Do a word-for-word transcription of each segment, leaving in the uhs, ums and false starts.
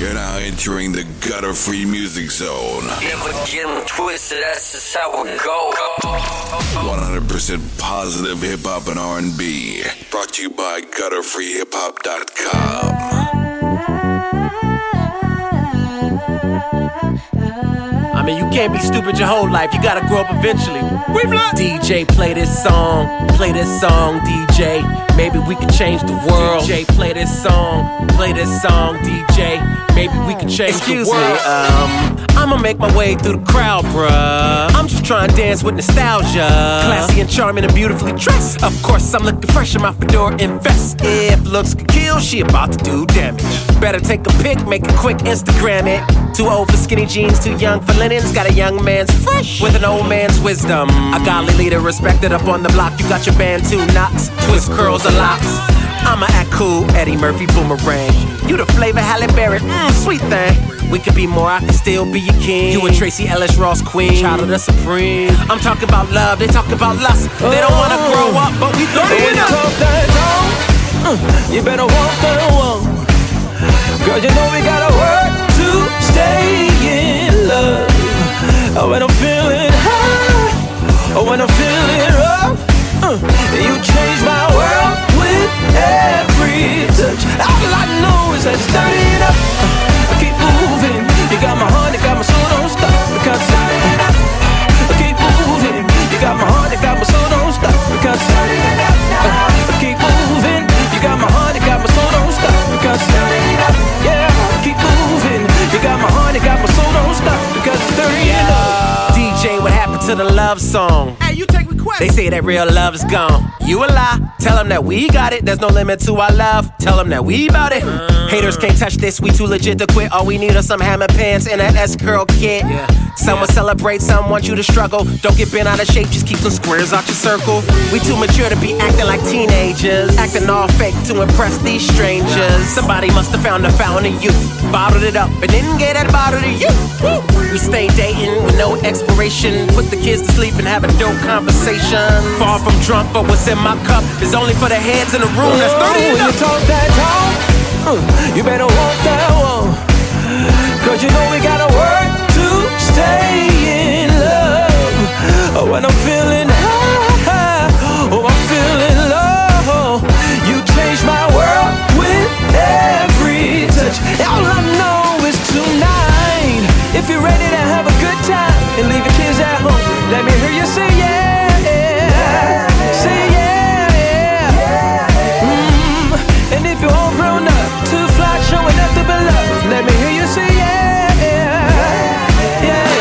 You're now entering the gutter-free music zone. Never get them twisted, that's just how it go. one hundred percent positive hip-hop and R and B. Brought to you by gutter free hip hop dot com. I mean, you can't be stupid your whole life. You gotta grow up eventually. We blood. D J, play this song. Play this song, D J. Maybe we can change the world. D J, play this song. Play this song, D J. Maybe we can change Excuse the world. Me, um, I'ma make my way through the crowd, bruh. I'm just trying to dance with nostalgia. Classy and charming and beautifully dressed. Of course, I'm looking fresh in my fedora and vest. If looks could kill, she about to do damage. Better take a pic, make a quick Instagram it. Too old for skinny jeans, too young for linens. Got a young man's fresh with an old man's wisdom. A godly leader respected up on the block. You got your band, two knocks, twist curls or locks. I'ma act cool, Eddie Murphy Boomerang. You the flavor Halle Berry, mmm, sweet thing. We could be more, I can still be your king. You and Tracy Ellis Ross Queen, child of the supreme. I'm talking about love, they talk about lust. They don't wanna grow up, but we throw it up. Talk that talk, uh, you better walk that walk. Girl, you know we gotta work to stay in love. Oh, when I'm feeling high, oh, when I'm feeling rough, uh, you change my world with every touch. All I know is that it's starting up. I keep moving. You got my heart, you got my soul, don't stop. Because I keep moving. You got my heart, you got my soul, don't stop. Because I keep moving. You got my heart, you got my soul, don't stop. Because yeah, keep moving. You got my heart, you got my soul, don't stop. Because it's starting up. D J, what happened to the love song? Hey, you take requests. They say that real love's gone. You a lie. Tell them that we got it. There's no limit to our love. Tell them that we bout it. Uh, Haters can't touch this. We too legit to quit. All we need are some hammer pants and an S-curl kit. Yeah. Some will celebrate, some want you to struggle. Don't get bent out of shape, just keep some squares out your circle. We too mature to be acting like teenagers. Acting all fake to impress these strangers. Somebody must have found the fountain of youth. Bottled it up and didn't get that bottle to you. Woo. We stay dating with no expiration. Put the kids to sleep and have a dope conversation. Far from drunk, but what's in my cup is only for the heads in the room. That's thirty and up. When you talk that talk, uh, you better walk that walk. Cause you know we gotta work to stay in love. Oh, when I'm feeling high, oh, I'm feeling low. You change my world with every touch. All I know is tonight, if you're ready to have a good time and leave your kids at home, let me hear you say yeah. Say yeah. Mm. And if you're all grown up, too fly, showing up to be loved, let me hear you say yeah. Yeah.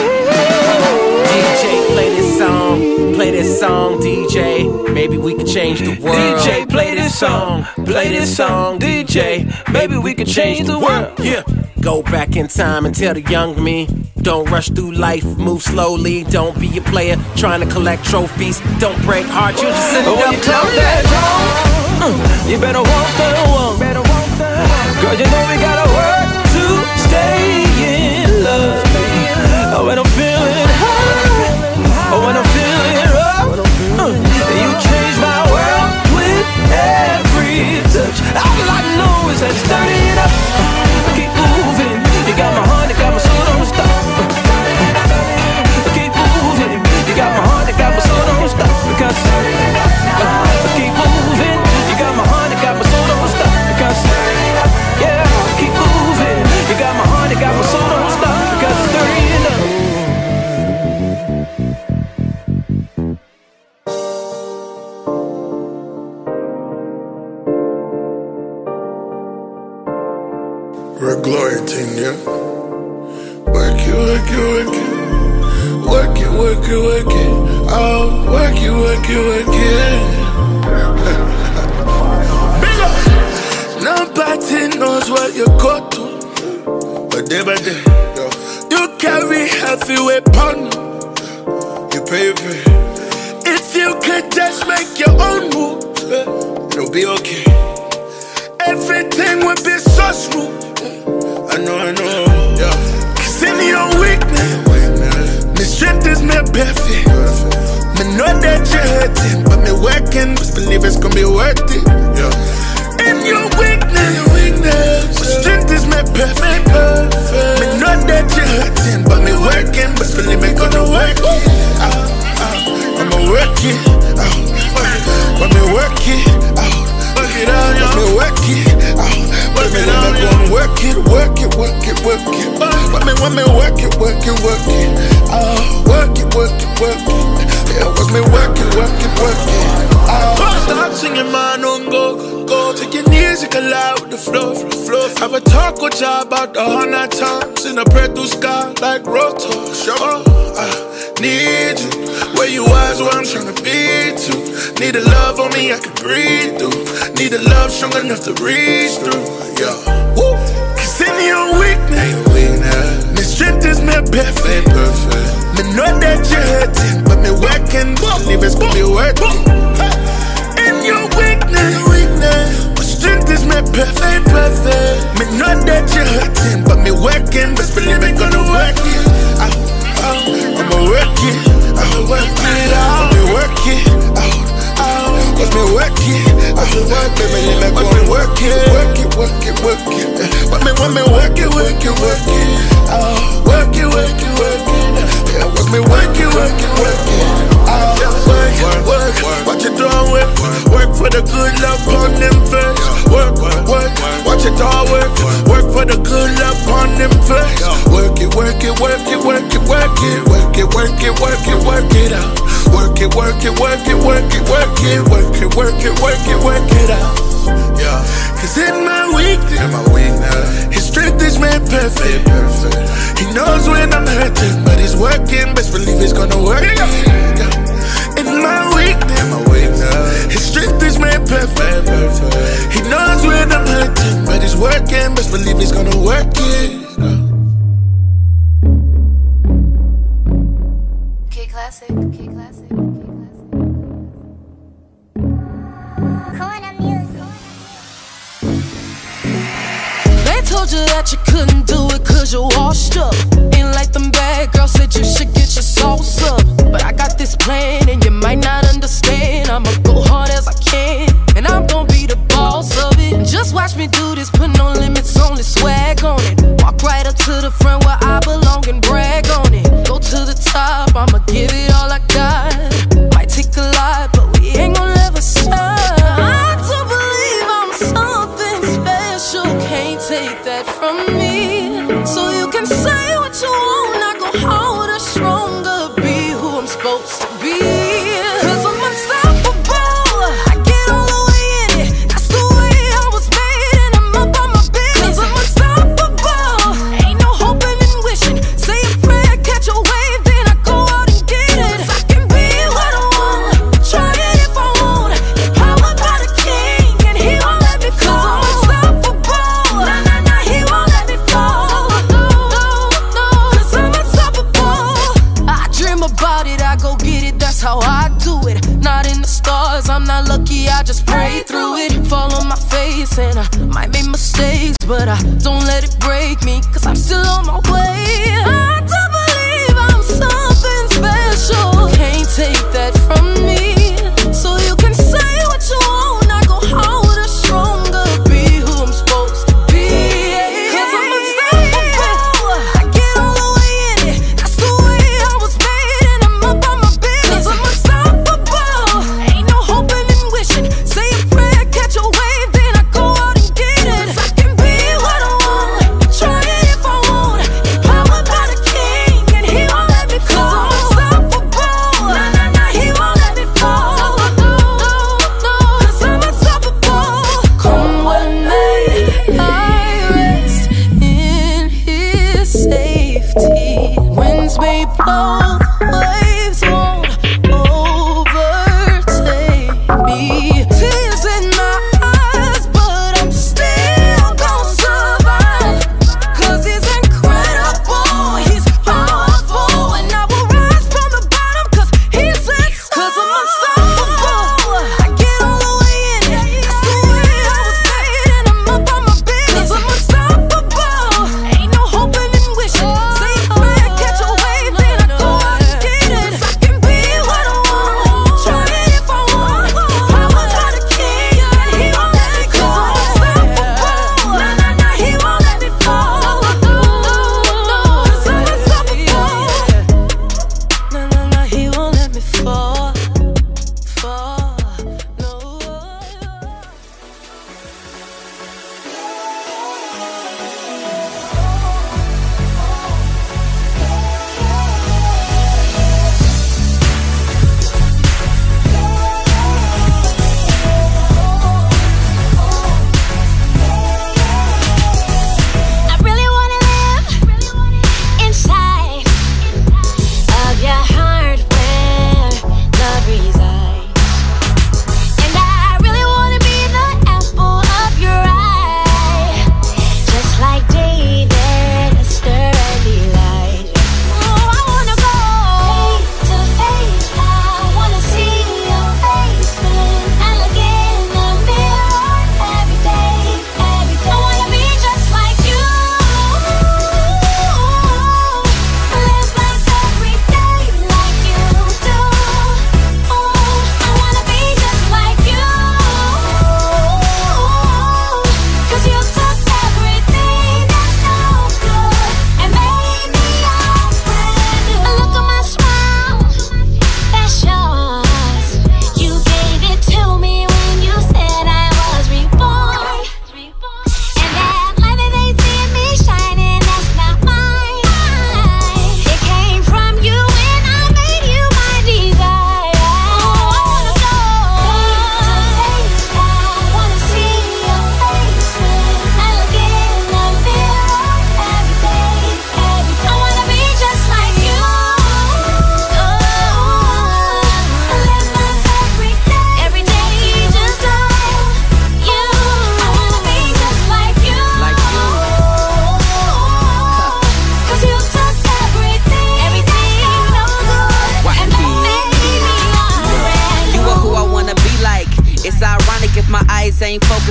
D J, play this song. Play this song, D J. Maybe we can change the world. D J, play this song. Play this song, D J. Maybe we can change the world. Yeah. Go back in time and tell the young me, don't rush through life, move slowly. Don't be a player trying to collect trophies. Don't break heart, you just sit up. When you talk that talk, uh, you better walk that walk. Girl, you know we gotta work to stay in love. Oh, when I'm feeling high, oh, when I'm feeling rough, uh, you change my world with every touch. All I know is that it's starting up. I keep moving. You got my heart, you got my soul, don't stop. I keep moving. You got my heart, you got my soul, don't stop. Because I keep moving. You got my heart, you got my soul, don't stop. Because yeah, I keep moving. You got my heart, you got my soul, don't stop. Because it's starting up. Red Glory team, yeah. Work it, work it, work it. Work it, work it, work it. Oh, work it, work it, work it. Big up! Nobody knows what you go through. But day by day, you carry heavy weapon. You pray, you pray. If you could just make your own move, it'll be okay. Everything will be so smooth. I know, I know, yeah. Cause in your weakness, my strength is my perfect. Me know that you're hurting, but me working, just believe it's gonna be worth it, yeah. In your weakness, my strength is my perfect. work it. But me when me work it, work it, work it. Oh, work it, work it, work it. Yeah, watch me work it, work it, work it. Oh, start singing man on go, go. Take your knees, you can lie with the flow, flow. Have a talk with you about the hundred times in a prayer to sky like rotor. Sure, I need you. Where you was, where I'm trying to be to. Need a love on me I can breathe through. Need a love strong enough to reach through. Yeah. Woo. Cause in your weakness, my strength is my perfect. perfect. Me know that you're hurting, but me working. Believe it's gonna be working. In your weakness, my strength is my perfect. perfect. Me know that you're hurting, but me working. Best believe it's gonna work it. I, I, I'ma work it. I'ma work it out. I'ma work it out. Watch me work it, I feel work it, me let me work it, work it, work it, work it. But me want me work it, work it, work it. Oh, work it, work it, work it. Yeah, watch me work it, work it, work it. Oh, work, work, work. Watch it all work, work for the good love on them first. Work, work, watch it all work, work for the good love on them first. Work it, work it, work it, work it, work it, work it, work it, work it, work it out. Work it, work it, work it, work it, work it, work it, work it, work it, work it out. Yeah, cause in my weakness, in my weakness, his strength is made perfect. perfect. He knows when I'm hurting, but he's working. Best believe he's gonna work it. Yeah. In my weakness, in my weakness, his strength is made perfect. perfect. He knows when I'm hurting, but he's working. Best believe he's gonna work it. Yeah. Classic, K classic, K classic. Corner music. They told you that you couldn't do it cause you're washed up. Ain't like them bad girls said you should get your sauce up. But I got this plan and you might not understand. I'ma go hard as I can and I'm gonna be the boss of it. And just watch me do this, put no limits, only swag on it. Walk right up to the front where I belong and brag on it. Go to the top, I'ma give it all I got. Might take a lot, but we ain't gon' ever stop. I do believe I'm something special. Can't take that from me. So you can say what you want, I go harder, stronger, be who I'm supposed to be. Cause I'm unstoppable, I get all the way in it. That's the way I was made and I'm up on my business. Cause I'm unstoppable, ain't no hoping and wishing. Say a prayer, catch a wave, then I go out and get it. Cause I can be what I want, try it if I want. Empowered by the king and he won't let me fall. Cause I'm unstoppable, nah nah nah, he won't let me fall. No, no, no, cause I'm unstoppable. I dream about it, I go get it, that's how I do it. Not in the stars, I'm not lucky, I just pray through it. Fall on my face and I might make mistakes, but I don't let it break me, cause I'm still on my way. I do believe I'm something special. Can't take that from me. So you can say what you want, I go harder, stronger, be who I'm supposed to be. Cause I'm unstoppable, I get all the way in it. That's the way I was made and I'm up on my business. Cause I'm unstoppable, ain't no hoping and wishing. Say a prayer, catch a wave, then I go out and get it. Cause I can be what I want, try it if I want. Empowered by the king and he won't let me fall. Cause I'm unstoppable, nah nah nah, he won't let me fall. No, no, no, cause I'm unstoppable. Come what may, I rest in his safety. Winds may blow, waves won't overtake me. Tears in my eyes, but I'm still gon' survive. Cause he's incredible, he's powerful, and I will rise from the bottom cause he said so. Cause I'm unstoppable, I get all the way in it. That's the way I was made and I'm up on my business. Cause I'm unstoppable, ain't no hoping and wishing. Say a prayer, catch a wave, then I go out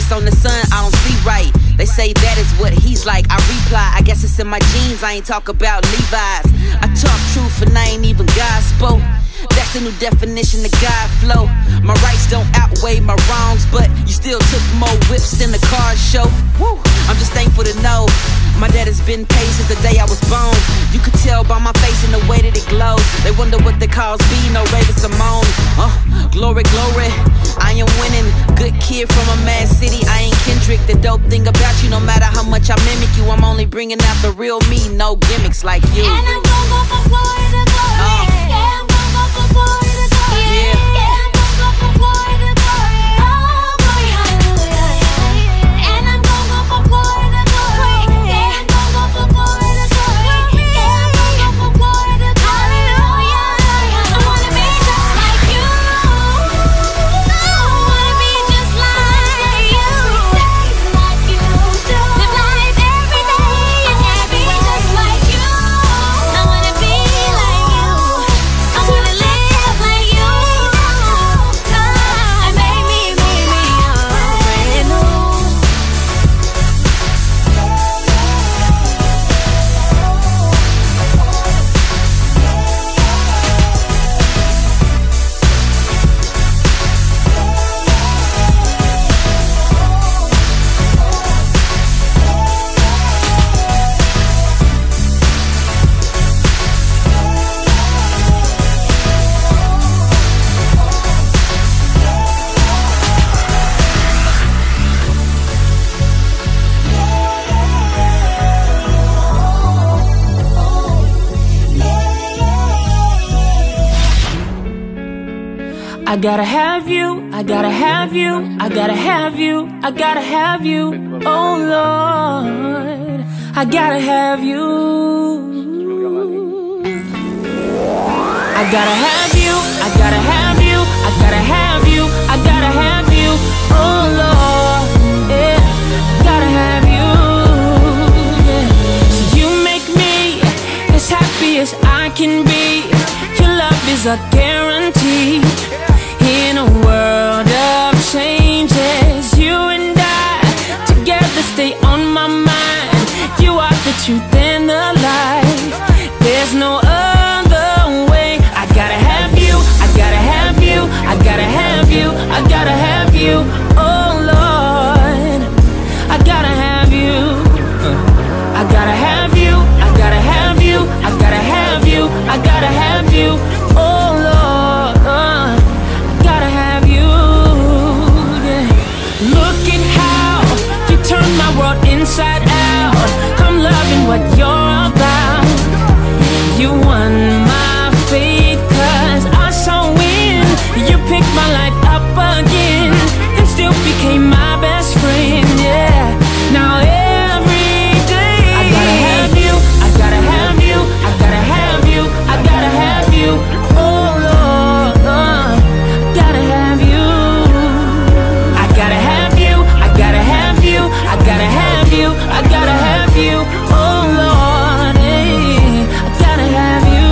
focus on the sun, I don't see right. They say that is what he's like. I reply, I guess it's in my genes. I ain't talk about Levi's. I talk truth and I ain't even gospel. That's the new definition of God flow. My rights don't outweigh my wrongs, but you still took more whips than the car show. Woo. I'm just thankful to know my dad has been paid since the day I was born. You could tell by my face and the way that it glows. They wonder what they cause B, no Raven Simone. Uh, glory, glory, I am winning. Good kid from a mad city, I ain't Kendrick. The dope thing about you, no matter how much I mimic you, I'm only bringing out the real me, no gimmicks like you. And I'm gon' go from glory to glory. Uh, yeah, I'm gon' go from glory to glory. Yeah, yeah, I'm gon' go from glory to glory. Oh, glory, hallelujah. And I'm gon' go from glory to glory. Yeah, I'm gon' go from glory to glory. Yeah, I'm gon' go from glory to glory. Hallelujah. I wanna be just like you. I wanna be just like you. Like you do. Live life every day and every day just like you. I wanna be like you. I wanna live like you. God made me, made me brand new. I gotta have you, I gotta have you, I gotta have you, I gotta have you, oh Lord, I gotta have you. I gotta have you, I gotta have you, I gotta have you, I gotta have you, oh Lord, yeah, gotta have you, yeah. So you make me as happy as I can be. Your love is a guarantee. In a world of changes, you and I together stay on my mind. You are the truth and the life. There's no other way. I gotta have you, I gotta have you, I gotta have you, I gotta have you, oh Lord, I gotta have you. I gotta have you, I gotta have you, I gotta have you, I gotta have you, oh Lord, uh, I gotta have you, yeah. Look at how you turn my world inside out. I'm loving what you're about. You won my faith, cause I saw when you picked my life up again and still became my best friend, yeah. Now every day I gotta have you, I gotta have you, I gotta have you, I gotta have you, oh Lord, uh, gotta have you. I gotta have you, I gotta have you, I gotta have you, I gotta have you, oh Lord, hey, I gotta have you.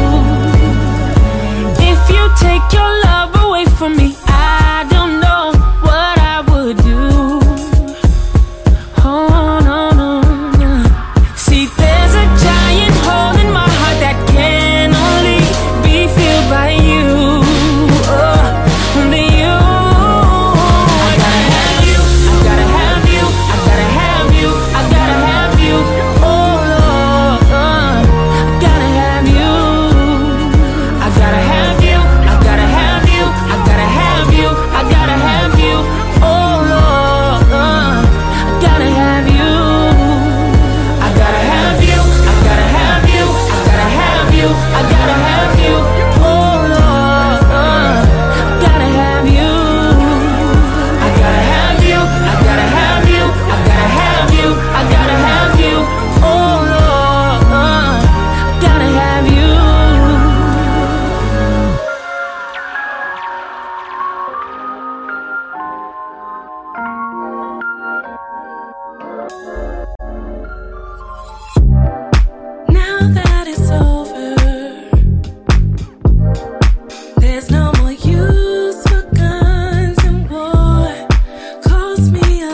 If you take your love away from me, I don't know what I would do. Oh no, no, no. See, there's a giant hole in my heart that can only be filled by you. Oh, only you. I gotta have you, I gotta have you, I gotta have you, I gotta have you. Oh Lord, uh, I gotta have you. I gotta have you, I gotta have you, I gotta have you, I gotta have you. Oh Lord, uh, I gotta have you. I gotta have you, I gotta have you, I gotta have you, I gotta have you. Oh Lord, uh, I gotta have you. I gotta have you, I gotta have you, I gotta have you, I gotta have you. Oh Lord, uh, I gotta have you. Now that it's over, there's no more use for guns and war. Cost me a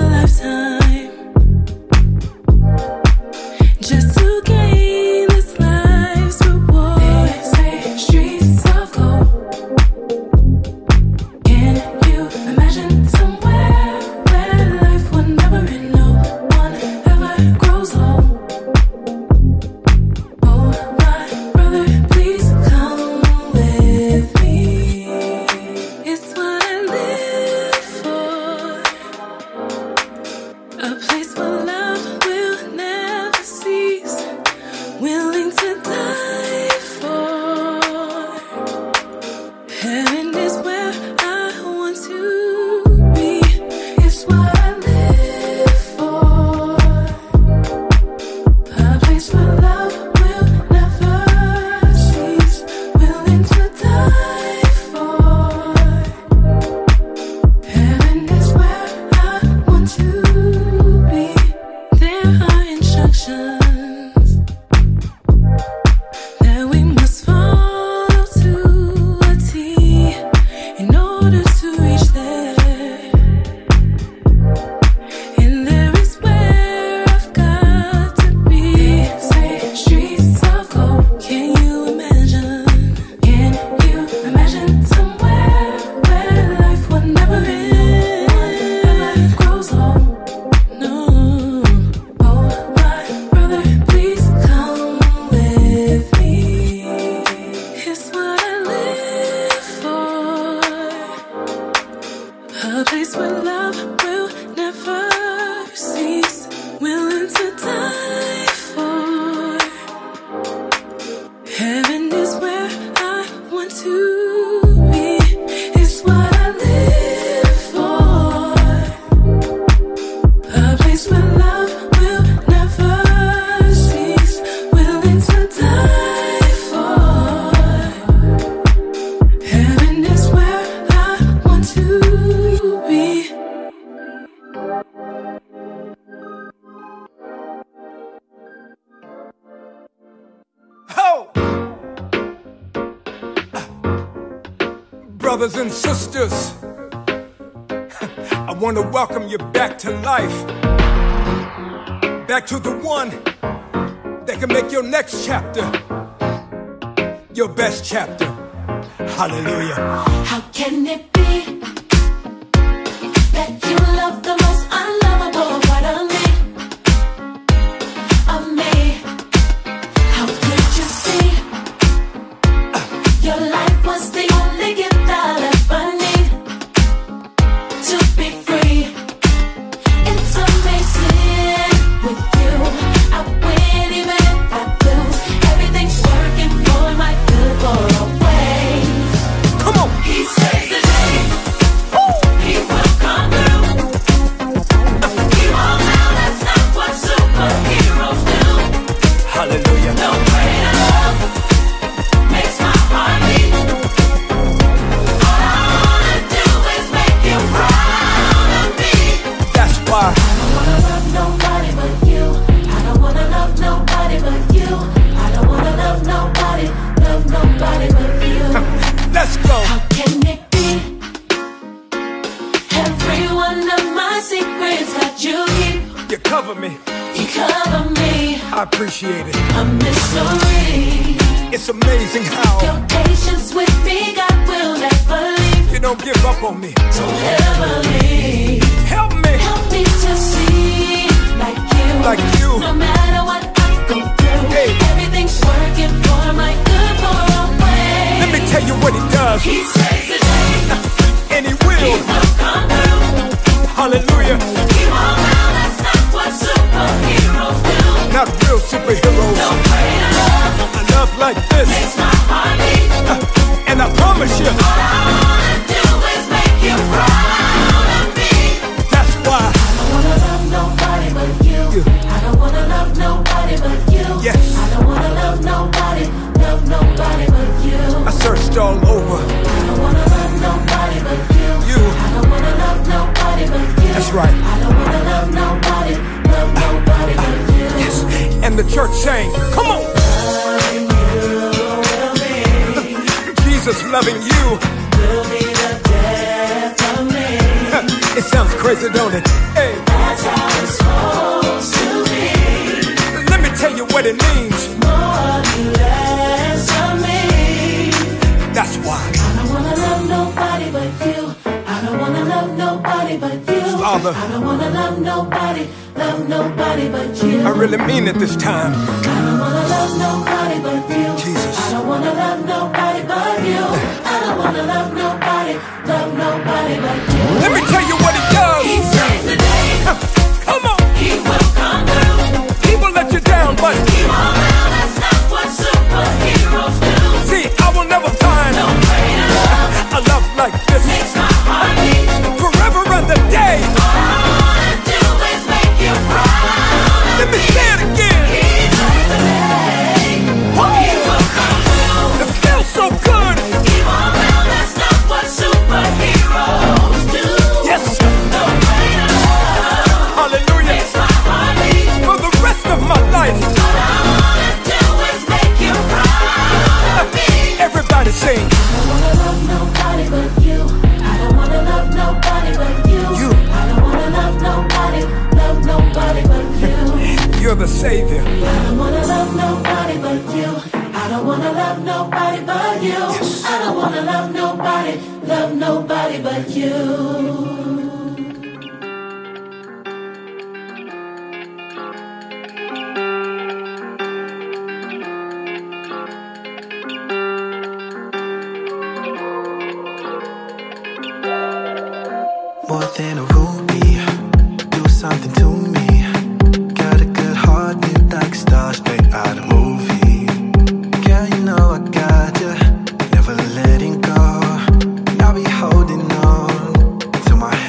brothers and sisters, I want to welcome you back to life. Back to the one that can make your next chapter your best chapter. Hallelujah. How can it be that you love the most unlovable part of me? Of me? How could you see your life was the only gift I'll ever need to be free? It's amazing with you. I win even if I lose. Everything's working for my good for always. Come on. He saves the day. He will come through. He won't now, that's not what superheroes do. Hallelujah. No greater love makes my heart beat. All I wanna do is make you proud of me. That's why I don't wanna love nobody but you. I don't wanna love nobody but you. I don't wanna love nobody, love nobody but you. let's go. How can it be? Every one of my secrets that you keep, You cover me. you cover me. I appreciate it. A mystery. It's amazing how Your patience with me, God will never leave. you don't give up on me. Don't ever leave. Help me. Help me to see like you. Like you. No matter what I go through, Hey. everything's working for my good for always. Let me tell you what he does. He saves the day. And he He will. will come through. Hallelujah. He won't now, that's not what superheroes do. Not real superheroes. No greater love A love like this. makes my heart beat. And I promise you, All I wanna do is make you proud of me. that's why. I don't wanna love nobody but you. You. I don't wanna love nobody but you. Yes. I don't wanna love nobody, love nobody but you. I searched all over. I don't wanna love nobody but you. You. I don't wanna love nobody but you. That's right. I don't wanna love nobody, love nobody but you. Yes. And the church sang, come on. Jesus loving you. Will be the death of me. It sounds crazy, don't it? Hey, That's how it's supposed to be. let me tell you what it means. More you less of me. That's why. I don't wanna love nobody but you. I don't wanna love nobody but you. Father. I don't wanna love nobody, love nobody but you. I really mean it this time. I don't wanna love nobody but you. Jesus. I don't wanna love nobody but you. I don't wanna love nobody, love nobody but you. Let me tell you what he does. He saves the day. Come on. He will come through. He will let you down, but He won't now, that's not what superheroes do. see, I will never find No greater love a love like this. makes my heart beat. Forever and the day. All I wanna do is make you proud. Let me say it again. He saves the day. He will come through. It feels so good. He won't now, that's not what superheroes do. Yes. No greater love Hallelujah. makes my heart beat. For the rest of my life. All I wanna do is make you proud of me. Everybody sing. I don't wanna love nobody but you. I don't wanna love nobody but you. You. I don't wanna love nobody, love nobody but you. You're the savior. I don't wanna love nobody but you. I don't wanna love nobody but you. I don't wanna love nobody, love nobody but you. More than a ruby, do something to me. Got a good heart, you like stars straight out of movie. Girl, you know I got you, never letting go. And I'll be holding on till my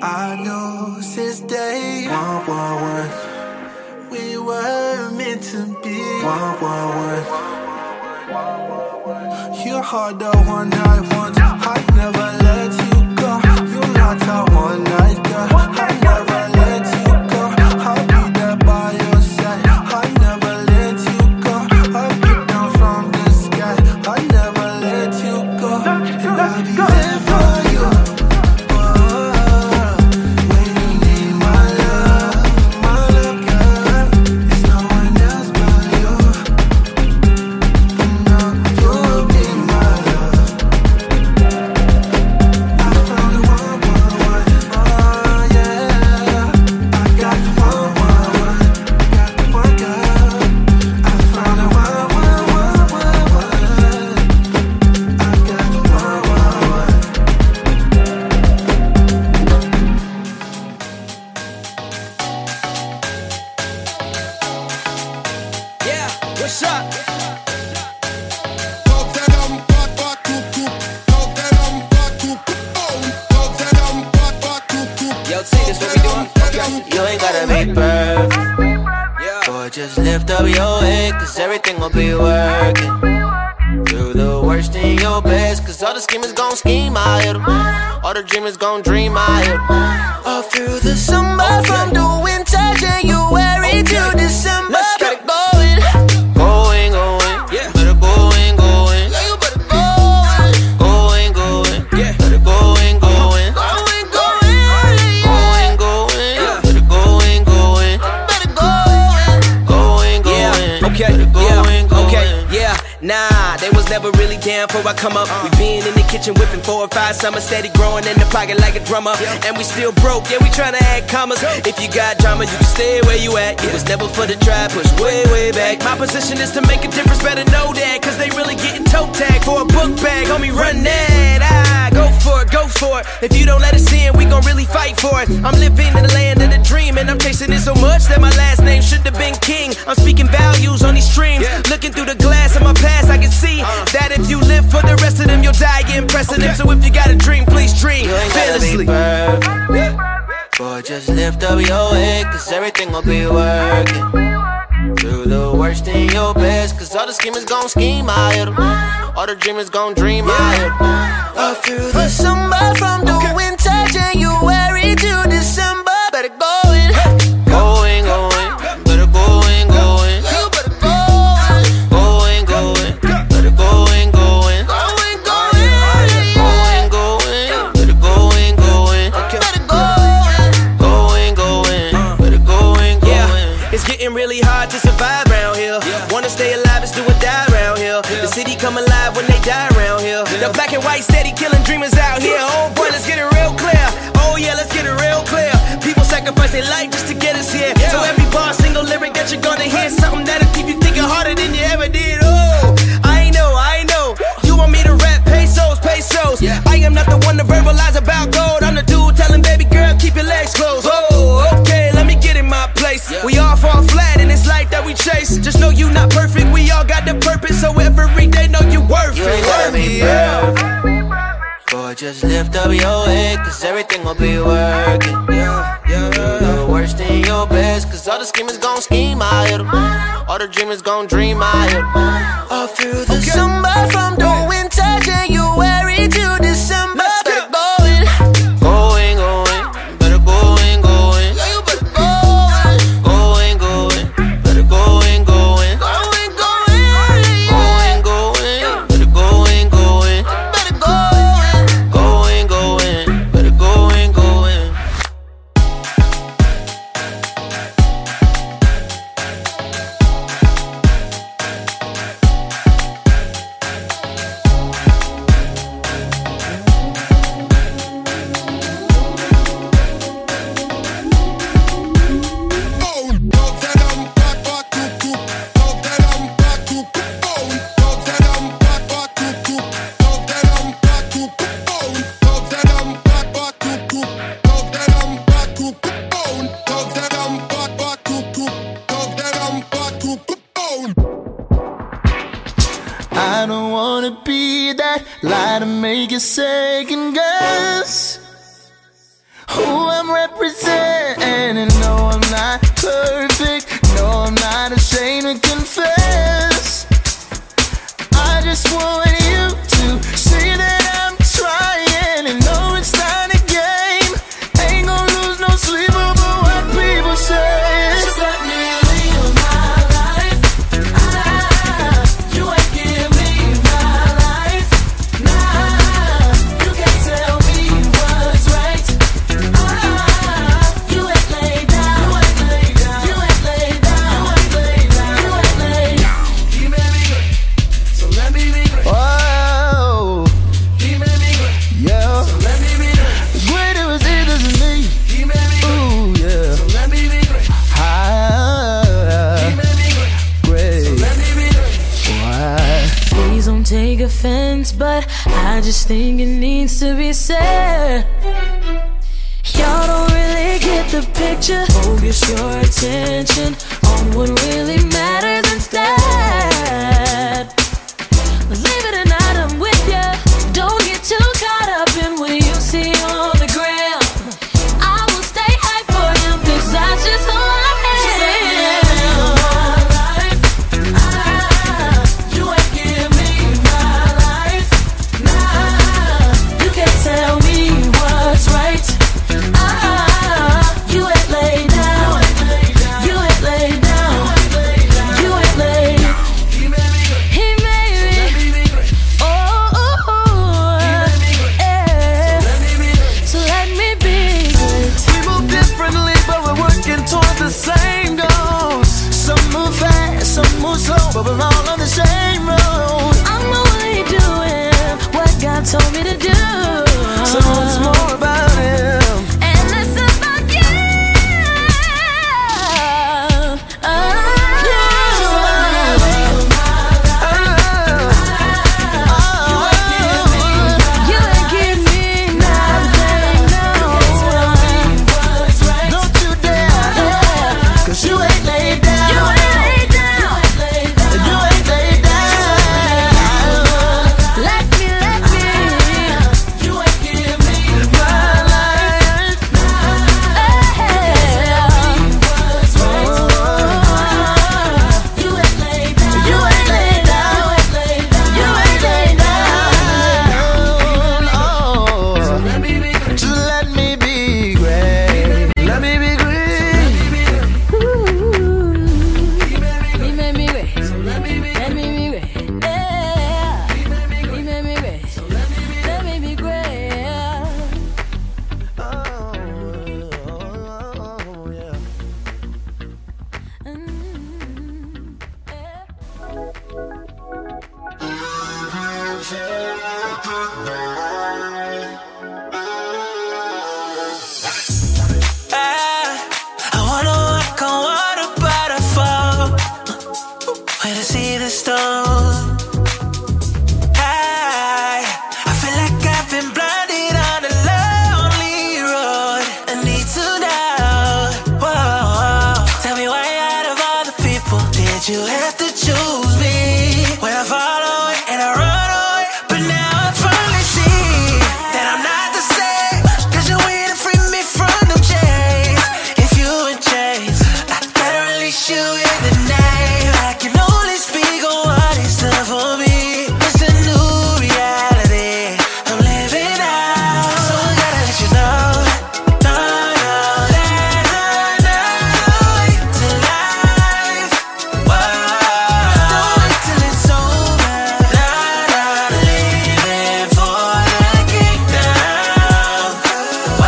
I knew since day one, one, one, we were meant to be one, one, one. You're hard the one I want. I never let you go. You're not a one night girl. I never let you go. I'll be there by your side. I never let you go. I'll be down from the sky. I never let you go. And I'll be there for you. Just lift up your head, cause everything will be working. Do the worst in your best, cause all the schemers gon' scheme, I hit 'em. All the dreamers gon' dream, I hit 'em. All through the summer, okay. From the winter, January okay. to December. Let's get it going. Going, going, yeah. Better going, going. Yeah, you better going. Going, going, yeah. Better going, going. Going, going. Going, going, yeah. Better going, going. Better going. Going, going. Okay, yeah, okay, yeah. Nah, they was never really down before I come up. uh. We been in the kitchen whipping four or five summers, steady growing in the pocket like a drummer. Yeah. And we still broke, yeah, we tryna add commas. Go. If you got drama, you can stay where you at. Yeah. It was never for the try, push way, way back. My position is to make a difference, better know that. Cause they really getting toe tagged for a book bag. Homie, run that, ah, go for it, go for it. If you don't let us in, we gon' really fight for it. I'm living in the land of the dream, and I'm chasing it so much that my last name should have been King. I'm speaking values on these streams, yeah. Looking through the glass of my past, I can see uh. that if you live for the rest of them, you'll die getting precedent. Okay. So if you got a dream, please dream fearlessly. Boy, just lift up your head, cause everything will be working. Do the worst in your best, cause all the schemers gon' scheme, I hit 'em. All the dreamers gon' dream, I hit 'em. All through the summer, from the okay. winter, January to December. Better go in. Going, going, better going, going. You better go in. Going, going, better going, going. Going, going, going, going. Better going, going. Better go in. Going, going, better going, going. Yeah, it's getting really hard to survive around here. Wanna stay alive, it's do or die around here. The city come alive when they die around here. The black and white steady killing dreamers out here. Oh boy, let's get it real clear. Oh yeah, let's get it real clear. People sacrifice their life just to get us here. So every bar, single lyric that you're gonna hear, something that'll keep you thinking harder than you ever did. Oh, I know, I know. You want me to rap pesos, pesos. I am not the one to verbalize about gold. I'm the dude telling baby girl, keep your legs closed. Oh, okay, let me get in my place. We all fall flat in this life that we chase. Just know you not perfect, we all got the purpose. So every day know you worth you it. Ain't gotta be perfect. Boy, just lift up your head, cause everything will be working. Yeah, yeah, yeah. The worst in your best, cause all the schemers gon' scheme, I hit 'em. All the dreamers gon' dream, I hit 'em. All through the okay. summer, from the winter, January to December. Better go in. Going, going, better going, going. Yeah, you better go in. Going, going, better going, going. Going, going, going, going. Better going, going. Better go in. Going, going, better going, going. I don't wanna be that lie to make you second guess who I represent. And no, I'm not perfect. No, I'm not ashamed to confess. I just want you to see that I'm trying and know it's not a game. Ain't gonna lose no sleep over what people say. Just let me live my life. Ah, you ain't give me my life. Nah, you can't tell me what's right. Ah, you ain't laid down. You ain't laid down. You ain't laid down. You ain't laid down. You ain't laid down. He made me great, so let me be great. Oh, he made me great, yeah. So let me be great. Great it was it doesn't me. He made me great. Ooh, yeah. So let me be great. Ah, he made me great. Great. So let me be great. Why? Please don't take offense, but I just think it needs to be said. Y'all don't really get the picture. Focus your attention on what really matters instead. Believe it or not, I'm with ya. Don't get too caught up in what you see on the gram. I will stay hype for him, cause that's just who I am. Ah, you ain't give me my life. Nah, you can't tell me what's right. Ah, you ain't laid down. You ain't laid down. You ain't laid. He made me. Oh, yeah. So let me be good. We move differently, but we're working towards the same goals. Some move fast, some move slow, but we're all on the same road. I'm only doing what God told me to do. So what's more about him? And it's about you. Ah, you ain't give me nothing, no. Don't you dare, cause you ain't laid down. You ain't laid down. You ain't laid down. Let me, let me. You ain't give me my life. You ain't laid down. You ain't laid down. You ain't laid down. Oh, so let me be great. So let me be great. Let me be great. He made me great. Let me be great. Yeah. He made me great. Let me be great. Oh, yeah. Mm, yeah. I wanna walk on water by the fall, where to see the storm. I, I feel like I've been blinded on a lonely road. I need to know. Whoa, tell me why out of all the people did you have to choose me? When I follow it and I run away, but now I finally see that I'm not the same. Cause you're waiting to free me from them chains. If you in chains, I gotta release you in the name. I can only speak on what is done for me. It's a new reality I'm living out. So I gotta let you know, no, no, that I'm not going to life. Whoa, don't wait till it's over. Nah, nah, living for the kingdom. Whoa,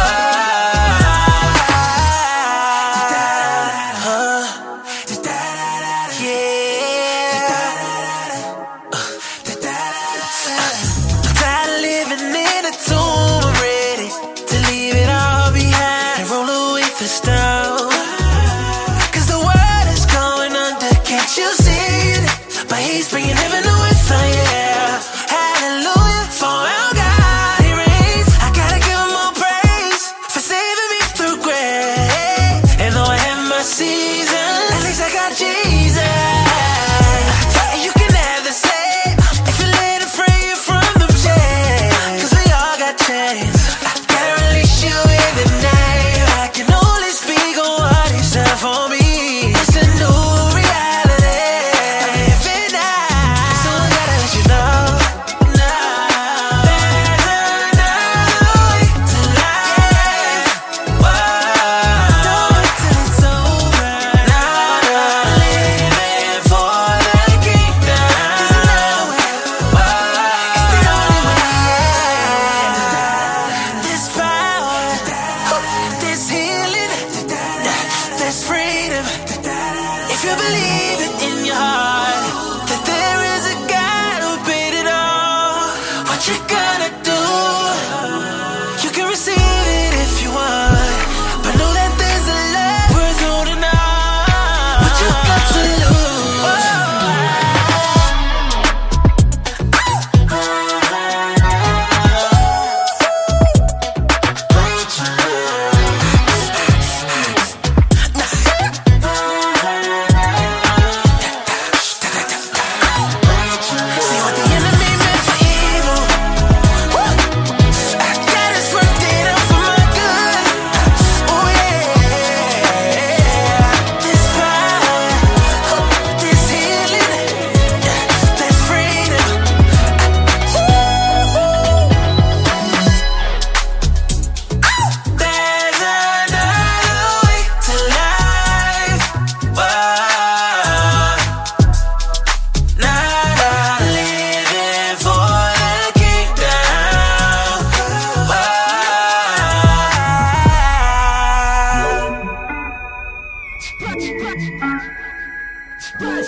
yeah. I'm tired of living in a tomb. I'm ready to leave it all behind and roll away the stone. Cause the world is going under, can't you see it? But he's bringing heaven to earth, oh yeah. Hallelujah, for our God he reigns. I gotta give him all praise for saving me through grace. And though I have my seasons, at least I got Jesus. And you can have the same if you let him free you from them chains. Cause we all got chains. I gotta release you in the name. I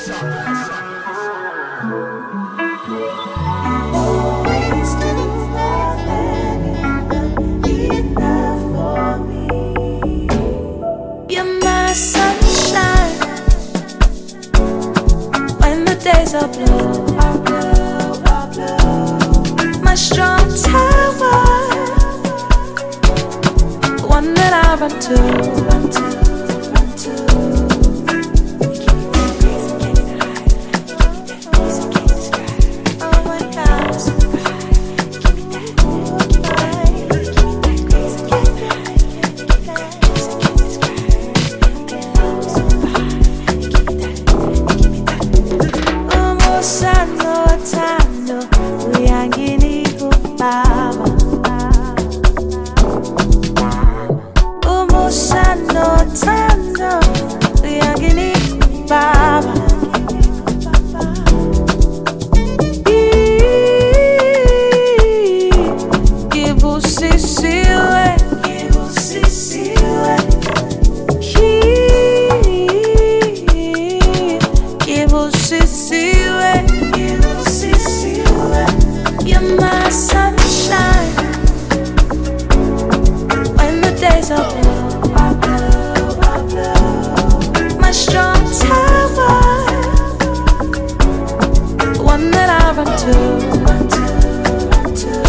are blue, are blue, are blue. My strong tower, the one that I run to, run to, run to. Oh my God. Sano tano uyangini kubaba Umo sano tano uyangini kubaba Kibu sisiwe Kibu sisiwe Kibu sisiwe You're my sunshine when the days are blue, are blue, are blue. My strong tower, the one that I run to, run to, run to.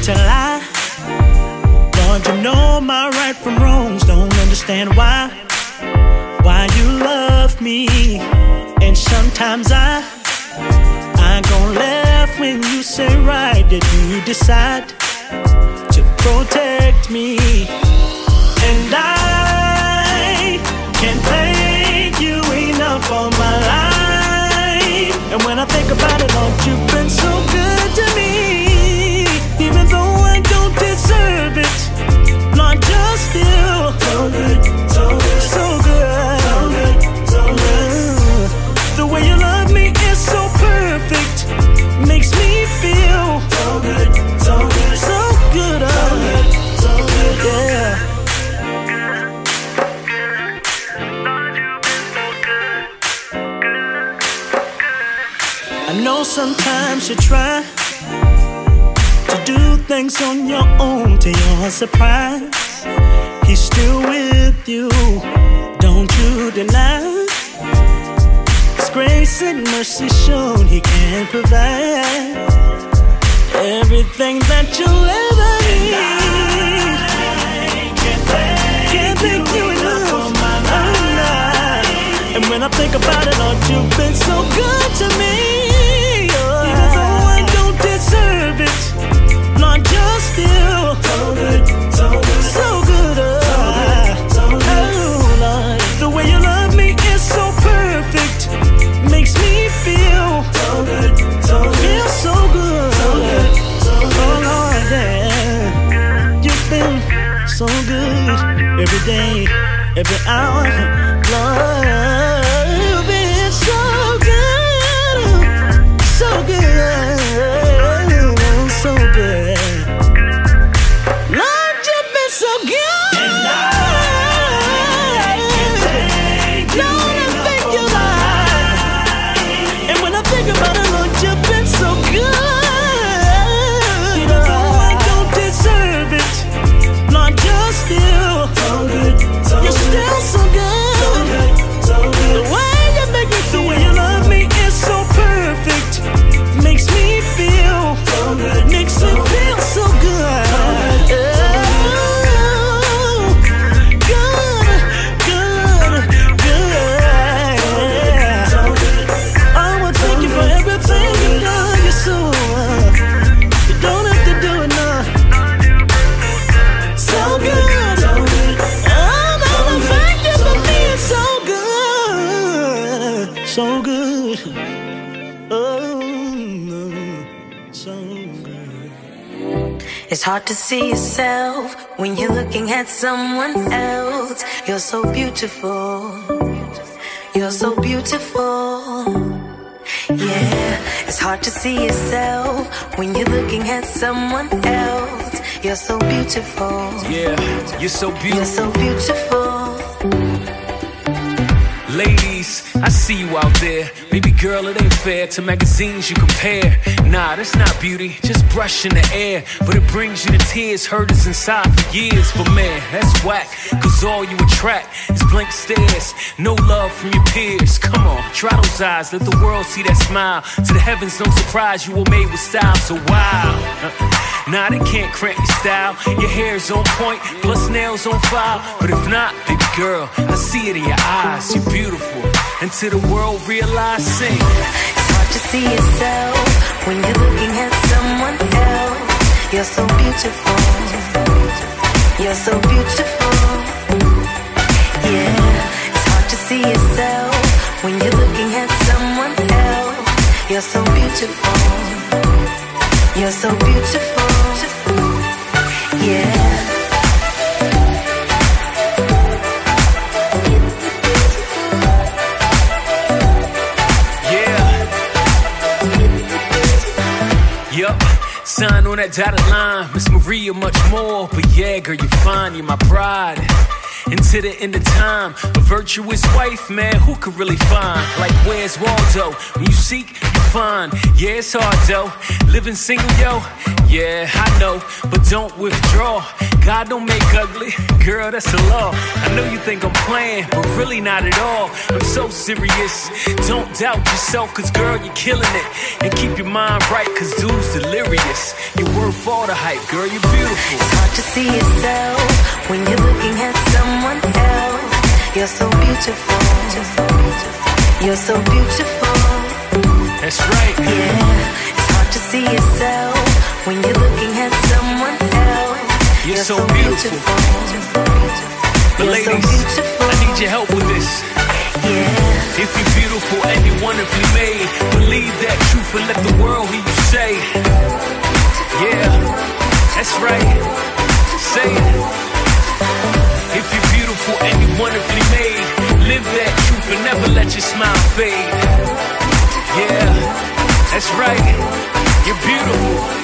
tell I. Lord, you know my right from wrongs. Don't understand why, why you love me. And sometimes I, I go left when you say right. Did you decide to protect me? And I can't thank you enough for my life. And when I think about it, Lord, you've been so good to me. Even though I don't deserve it, Lord, you're still so good, so good, so good, so good, so good. The way you love me is so perfect, makes me feel so good, so good, so good, so good, so good, yeah. I know sometimes you try to do things on your own to your surprise. He's still with you, don't you deny. His grace and mercy shown he can provide everything that you'll ever need. Can't thank you enough for my life. And when I think about it, Lord, you've been so good to me. Even though I don't deserve it, Lord, you're still so good, so good, so good. Oh, so good, oh Lord, the way you love me is so perfect, makes me feel so good, so good, feel so good, so good, so good. Oh Lord, yeah, you've been so good every day, every hour, Lord, you've been so good, so good, so good. Lord, you've been so good. And I can't thank you enough for my life. And when I think about it, Lord, you've been so good. Even though I don't deserve it, Lord, you're still so good, so you're still so good, so good, so good. The way you make me, the way you love me is so perfect, makes me feel so good, makes me feel so good. So good, oh, so good. It's hard to see yourself when you're looking at someone else. You're so beautiful, you're so beautiful. Yeah, it's hard to see yourself when you're looking at someone else. You're so beautiful. Yeah, you're so beautiful. You're so beautiful. Ladies, I see you out there. Baby girl, it ain't fair to magazines you compare. Nah, that's not beauty, just brush in the air. But it brings you to tears, hurt us inside for years. But man, that's whack, cause all you attract is blank stares, no love from your peers. Come on, try those eyes, let the world see that smile. To the heavens, no surprise, you were made with style, so wow. Nah, they can't cramp your style. Your hair's on point, plus nails on file. But if not, baby girl, I see it in your eyes, you're beautiful. Until the world realize, sing. It's hard to see yourself when you're looking at someone else. You're so beautiful. You're so beautiful. Yeah, it's hard to see yourself when you're looking at someone else. You're so beautiful. You're so beautiful. Yeah. Yup, sign on that dotted line, Miss Maria, much more. But yeah, girl, you're fine, you're my pride. Until the end of time, a virtuous wife, man, who could really find? Like, where's Waldo? When you seek, you find. Yeah, it's hard, though, living single, yo. Yeah, I know, but don't withdraw. God don't make ugly, girl, that's the law. I know you think I'm playing, but really not at all. I'm so serious, don't doubt yourself, cause girl, you're killing it. And keep your mind right, cause dude's delirious. You're worth all the hype, girl, you're beautiful. It's hard to see yourself when you're looking at someone else. You're so beautiful. You're so beautiful. That's right. Yeah. It's hard to see yourself when you're looking at someone else. You're, you're so, so beautiful. beautiful. But you're ladies, so beautiful. I need your help with this. Yeah. If you're beautiful and you're wonderfully made, believe that truth and let the world hear you say. Yeah, that's right. Say it. If you're beautiful and you're wonderfully made, live that truth and never let your smile fade. Yeah, that's right. You're beautiful.